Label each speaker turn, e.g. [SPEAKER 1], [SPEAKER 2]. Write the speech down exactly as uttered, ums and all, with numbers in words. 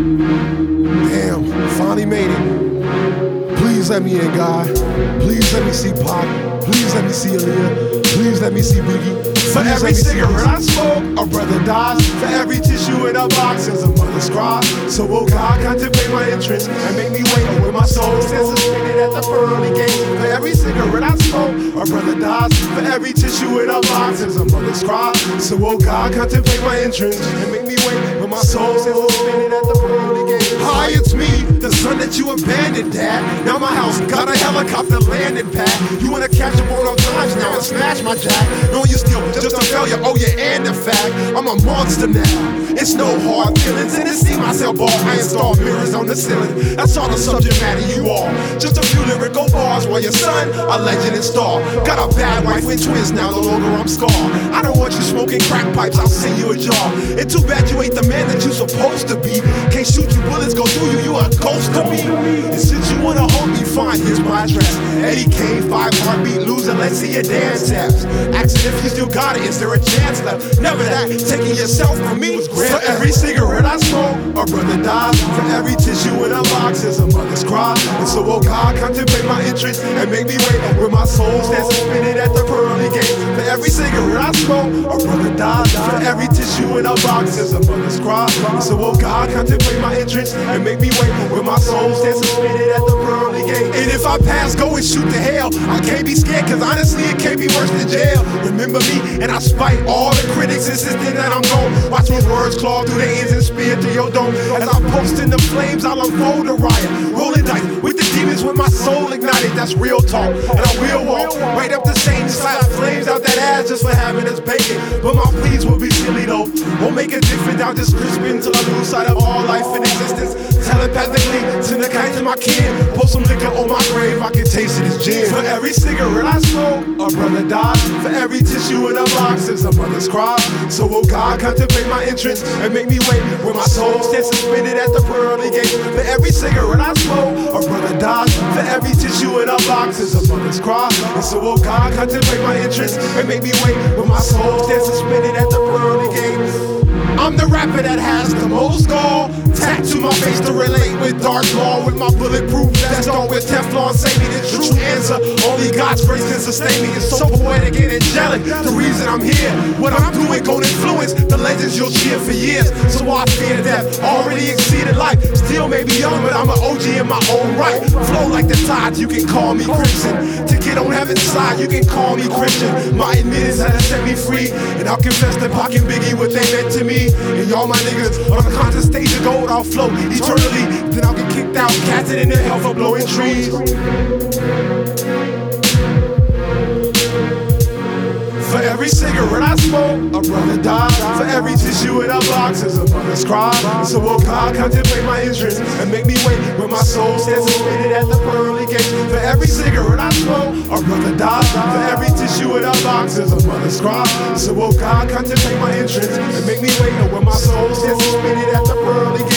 [SPEAKER 1] Damn, finally made it. Please let me in, God. Please let me see Pop. Please let me see Aaliyah. Please let me see Biggie.
[SPEAKER 2] For every cigarette I smoke, a brother dies. For every tissue in a box is a mother's cry. So will God contemplate my entrance and make me wait when my soul stands suspended at the pearly gate. For every cigarette I smoke, a brother dies. For every tissue in a box is a mother's cry. So will God contemplate my entrance and make me wait when my soul stands suspended at the pearly gate. Hi, it's me, the son that you abandoned, Dad. Now my house got a helicopter landing pad. You wanna catch up on times now and smash my jack? No, you still just a failure, oh yeah, and the fact I'm a monster now. It's no hard feelings, and it see myself ball. I install mirrors on the ceiling. That's all the subject matter you are. Just a few lyrical bars while your son, a legend and star. Got a bad wife with twins now, no longer I'm scarred. I don't want you smoking crack pipes, I'll send you a jar. And too bad you ain't the man that you supposed to be. Can't shoot you, bullets go through you, you a ghost to me. And since you wanna hold me, fine, here's my address. Eddie Kane, five heartbeat loser, let's see your dance taps. Asking if you still got it, is there a chance left? Never that, taking yourself from me was great. For every cigarette I smoke, a brother dies. For every tissue in a box is a mother's cry. And so will God contemplate my entrance and make me wait where my soul stands suspended at the pearly gate. For every cigarette I smoke, a brother dies. For every tissue in a box is a mother's cry. And so will God contemplate my entrance and make me wait where my soul stands suspended at the pearly gate. And if I pass, go and shoot to hell. I can't be scared, cause honestly it can't be worse than jail. Remember me, and I spite all the critics insisting that I'm gone. Watch my words claw through the ends and spear through your dome. As I post in the flames, I'll unfold a riot. Rolling dice with the demons with my soul ignited. That's real talk, and I will walk right up to Satan, slap flames out that ass just for having us bacon. But my pleas will be silly though. Won't make a difference, I'll just crispin till I lose sight of all life and existence. Telepathically, send a kite to my kin. Pour some liquor on my grave, I can taste it as gin. For every cigarette I smoke, a brother dies. For every tissue in a box is a mother's cry. So will God contemplate my entrance and make me wait where my soul stands suspended at the pearly gate. For every cigarette I smoke, a brother dies. For every tissue in a box is a mother's cry. And so will God contemplate my entrance and make me wait where my soul stands suspended at the pearly gate. I'm the rapper that has the most gall. Tattoo my face to relate with Darth Maul. With my bulletproof vest on with Teflon, say me the true answer. Only God's grace can sustain me. It's so poetic and angelic. The reason I'm here, what I'm doing gon' influence the legends you'll cheer for years. So I fear death, already exceeded life. Still may be young, but I'm an O G in my own right. Flow like the tides, you can call me crimson. To get on heaven's side, you can call me Christian. My admittance has set me free, and I'll confess to Pac and Biggie what they meant to me. And y'all my niggas on the constant stage of gold, I'll float eternally. Then I'll get kicked out, casted into hell for blowing trees. For every cigarette I smoke, a brother dies. For every tissue in a box is a mother's cry. So will God contemplate my entrance and make me wait where my soul stands suspended at the pearly gate. For every cigarette I smoke, a brother dies. For every tissue in a box is a mother's cry. So will God contemplate my entrance and make me wait where my soul stands suspended at the pearly gate.